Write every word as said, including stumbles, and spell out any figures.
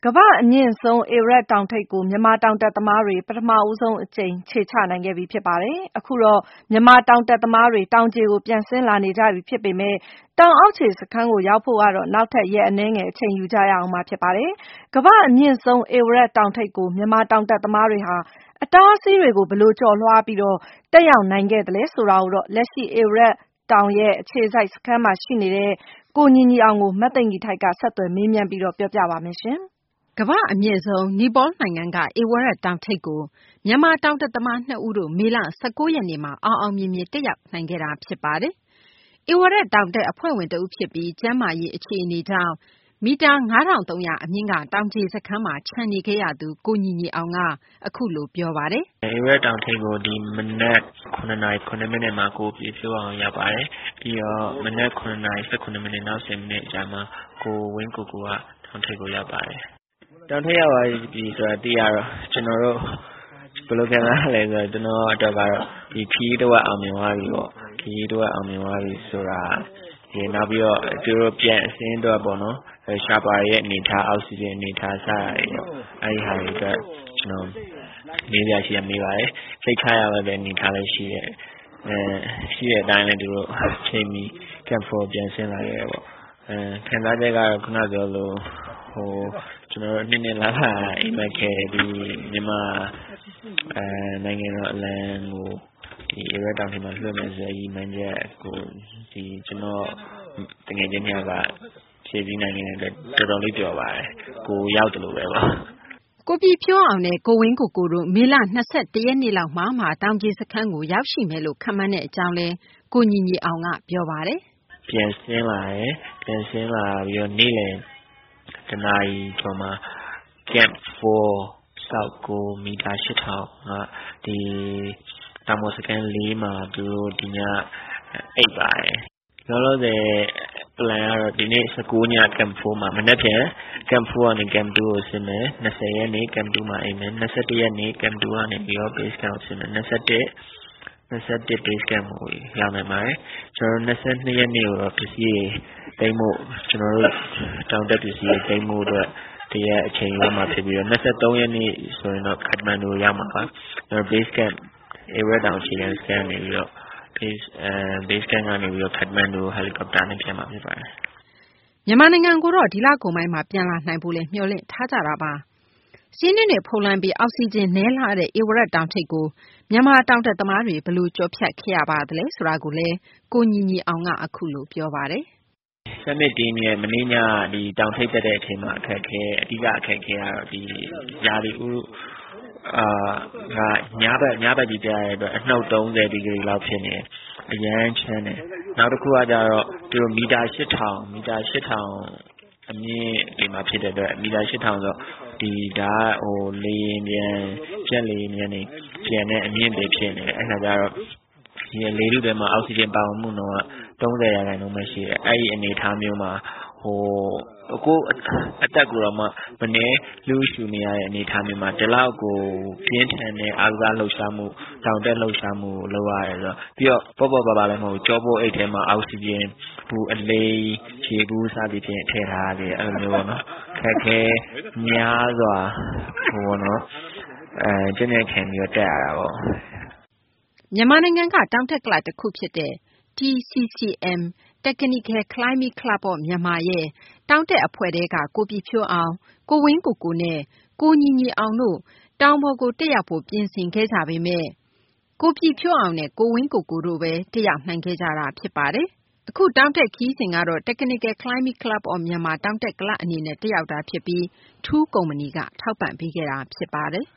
ကမ္ဘာ့အမြင့်ဆုံးဧဝရက်တောင်ထိပ်ကိုမြန်မာတောင်တက်သမားတွေပထမဦးဆုံးအကြိမ်ခြေချနိုင်ခဲ့ပြီဖြစ်ပါတယ်။အခုတော့မြန်မာတောင်တက်သမားတွေတောင်ခြေကိုပြန်ဆင်းလာနေကြပြီဖြစ်ပေမဲ့တောင်အောက်ခြေစခန်းကိုရောက်ဖို့ကတော့နောက်ထပ်ရက်အနည်းငယ်အချိန်ယူကြရအောင်မှာဖြစ်ပါတယ်။ကမ္ဘာ့အမြင့်ဆုံးဧဝရက်တောင်ထိပ်ကိုမြန်မာတောင်တက်သမားတွေဟာအတားအဆီးတွေကိုဘယ်လိုကျော်လွှားပြီးတော့တက်ရောက်နိုင်ခဲ့သလဲဆိုတာကိုတော့လက်ရှိဧဝရက်တောင်ရဲ့အခြေစိုက်စခန်းမှာရှိနေတဲ့ကိုညီညီအောင်ကိုမသိင်္ဂီထိုက်ကဆက်သွယ်မေးမြန်းပြီးတော့ပြောပြပါမယ်ရှင်။ကမ္ဘာ့အမြင့်ဆုံးနီပေါနိုင်ငံကဧဝရက်တောင်ထိပ်ကိုမြန်မာတောင်တက်သမားနှစ်ဦးတို့မေလ၁၉ရက်နေ့မှာအောင်အောင်မြင်မြင်တက်ရောက်နိုင်ခဲ့တာဖြစ်ပါတယ်။ဧဝရက်တောင်တက်အဖွဲ့ဝင်တဦးဖြစ်ပြီးကျန်းမာရေးအခြေအနေကြောင့်မီတာငါးထောင်သုံးရာအမြင့်ကတောင်ခြေစခန်းမှာခြံနေခဲ့ရသူကိုညီညီအောင်ကအခုလိုပြောပါတယ်။ဧဝရက်တောင်ထိပ်ကိုဒီမနက်ခုနှစ်နာရီခုနှစ်မိနစ်မှာကိုပြည့်ဖြိုးအောင်ရောက်ပါတယ်။ပြီးတော့မနက်ခုနှစ်နာရီ၁၉မိနစ်နောက်ဆယ်မိနစ်ကြာမှကိုဝင်းကိုကိုကတောင်ထိပ်ကိုရောက်ပါတယ်။တောင်ထိပ်ရောက်ပါပြီဆိုတာသိရတော့ကျွန်တော်တို့ဘယ်လိုခံစားလဲဆိုတော့ကျွန်တော်အတွက်ကတော့ဒီခီးတော့အောင်မြင်သွားပြီပေါ့ခီးတော့အောင်မြင်သွားပြီဆိုတာဒီနောက်ပြီးတော့သူတို့ပြန်အစင်းတော့ပေါ့နော်ရှာပါရဲ့အနေထားအောက်ဆီဂျင်အနေထားစရတယ်ပေါ့အဲဒီဟာတွေကကျွန်တော်နေရရှိရမိပါတယ်စိတ်ချရတဲ့အနေထားလည်းရှိတယ်အဲရှိတဲ့အတိုင်းလည်းသူတို့ချိန်ပြီးကမ်ဖော်ပြန်ဆင်းလာခဲ့ပေါ့အဲခံစားချက်ကတော့ခုနပြောလို့ဟိုကျွန်တော်နေ့နေ့လာလာအိမ်မက်ခဲ့ဒီမြန်မာအဲနိုင်ငံတော်အလံကိုဒီဧဝရက်တောင်ထိပ်မှာလွှတ်မယ်ဆိုရင်မန်ချက်ကိုဒီကျွန်တော်တကယ်ချင်းများကဖြည့်ပြီးနိုင်နေတဲ့အတွက်တော်တော်လေးပျော်ပါတယ်ကိုရောက်တယ်လို့ပဲပါကိုပြဖြိုးအောင်နဲ့ကိုဝင်းကိုကိုတို့မေလ၂၁ရက်နေ့လောက်မှမှတောင်ကြီးစခန်းကိုရောက်ရှိမယ်လို့ခန့်မှန်းတဲ့အကြောင်းလဲကိုညီညီအောင်ကပြောပါတယ်ပြန်ဆင်းလာတယ်ပြန်ဆင်းလာပြီးတော့နေ့လယ်တနာရီကျော်မှာ camp four ဆောက်ကိုမီတာ၈ထောင်ကဒီတောင်ပေါ်စခန်းလေးမှာသူတို့ဒီညအိပ်ပါတယ်လောလောဆယ် plan ကတော့ဒီနေ့၁၉ည camp fourမှာမနေ့ပြန် camp four ကနေ camp two ကိုဆင်းမယ်၂၀ရက်နေ့ camp two မှာအိပ်မယ်၂၁ရက်နေ့ camp two ကနေပြီးတော့ base camp ဆင်းမယ်၂၁ ၂၁ base camp ကိုရောက်နိုင်ပါတယ်ကျွန်တော်၂၂ရက်နေ့ကိုတော့ပစ္စည်းတိမ်မို့ကျွန်တော်တို့တောင်တက်ပစ္စည်းတိမ်မို့အတွက်တရက်အချိန်ရမှာဖြစ်ပြီးတော့၂၃ရက်နေ့ဆိုရင်တော့ခတ်မန်ဒိုရောက်မှာပါကျွန်တော် base camp ဧဝရက်တောင်ခြေခံစခန်းနေပြီးတော့ base အဲ base camp ကနေပြီးတော့ခတ်မန်ဒိုဟယ်လီကော်ပတာနဲ့ပြန်မှာဖြစ်ပါတယ်မြန်မာနိုင်ငံကိုတော့ဒီလကုန်ပိုင်းမှာပြန်လာနိုင်ဖို့လဲမျှော်လင့်ထားကြတာပါစီးနှင်းတွေဖုန်လန်းပြီးအောက်ဆီဂျင်နည်းလာတဲ့ဧဝရက်တောင်ထိပ်ကိုမြန်မာတောင်တက်သမားတွေဘယ်လိုကြော်ဖြတ်ခဲ့ရပါသလဲဆိုတာကိုလည်းကိုညီညီအောင်ကအခုလိုပြောပါတယ်ဆမစ်တင်းရဲ့မင်းညဒီတောင်ထိပ်တက်တဲ့အချိန်မှာအခက်ခဲအဓိကအခက်ခဲကတော့ဒီယာဒီဥအာကညဘက်ညဘက်ကြီးပြရတဲ့အတွက်အနှုတ်၃၀ဒီဂရီလောက်ဖြစ်နေအရန်ချမ်းတယ်နောက်တစ်ခုကကြတော့သူတို့မီတာ၈ထောင်မီတာ၈ထောင်အမြင့်ဒီမှာဖြစ်တဲ့အတွက်မီတာ၈ထောင်ဆိုဒီဒါဟိုလေရင်ပြန်ပြက်လေရင်ပြန်နေပြန်တဲ့အမြင့်တွေဖြစ်နေတယ်အဲ့ဒါကြတော့ဒီလေထုတွေမှာအောက်ဆီဂျင်ပါဝင်မှုနှုန်းက၃၀ရာခိုင်နှုန်းပဲရှိတယ်အဲ့ဒီအနေအထားမျိုးမှာဟိုကိုအတက်ကိုတော့မှမနေလူရှူနေရတဲ့အနေအထားမျိုးမှာဒီလောက်ကိုပြင်းထန်တဲ့အာရုံလှုပ်ရှားမှုတောင်တက်လှုပ်ရှားမှုလုပ်ရတယ်ဆိုတော့ပြီးတော့ပေါ့ပေါ့ပါပါလည်းမဟုတ်ကြောပိုးအိတ်ထဲမှာအောက်ဆီဂျင်ဘူးအလေးခြေဘူးစသည်ဖြင့်ထည့်ထားရတယ်အဲ့လိုမျိုးပေါ့နော်ခက်ခဲများစွာဟိုနော်အဲကျင်းနေခံပြီးတော့တက်ရတာပေါ့မြန်မာနိုင်ငံကတောင်တက်ကလတစ်ခုဖြစ်တဲ့ T C C M Technical Climbing Club of Myanmar ရဲ့တောင်တက်အဖွဲ့တဲကကိုပြဖြိုးအောင်ကိုဝင်းကိုကိုနဲ့ကိုညီညီအောင်တို့တောင်ပေါ်ကိုတက်ရောက်ဖို့ပြင်ဆင်ခဲ့ကြပေမဲ့ကိုပြဖြိုးအောင်နဲ့ကိုဝင်းကိုကိုတို့ပဲတက်ရောက်နိုင်ခဲ့ကြတာဖြစ်ပါတယ်။အခုတောင်တက်ခီးစဉ်ကတော့ Technical Climbing Club of Myanmar တောင်တက်ကလအနေနဲ့တက်ရောက်တာဖြစ်ပြီးထူးကုမ္ပဏီကထောက်ပံ့ပေးခဲ့တာဖြစ်ပါတယ်။